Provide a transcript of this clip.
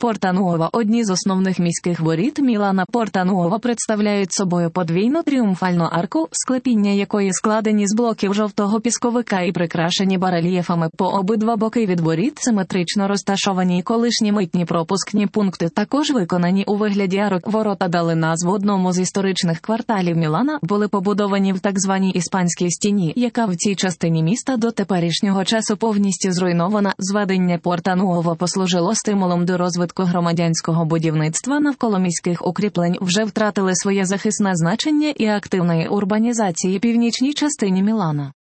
Порта-Нуова – одні з основних міських воріт Мілана. Порта-Нуова представляють собою подвійну тріумфальну арку, склепіння якої складені з блоків жовтого пісковика і прикрашені барельєфами. По обидва боки від воріт симетрично розташовані колишні митні пропускні пункти, також виконані у вигляді арок. Ворота дали назву одному з історичних кварталів Мілана, були побудовані в так званій Іспанській стіні, яка в цій частині міста до теперішнього часу повністю зруйнована. Зведення Порта-Нуова послужило стимулом до розвитку громадянського будівництва навколо міських укріплень, вже втратили своє захисне значення і активної урбанізації північній частині Мілана.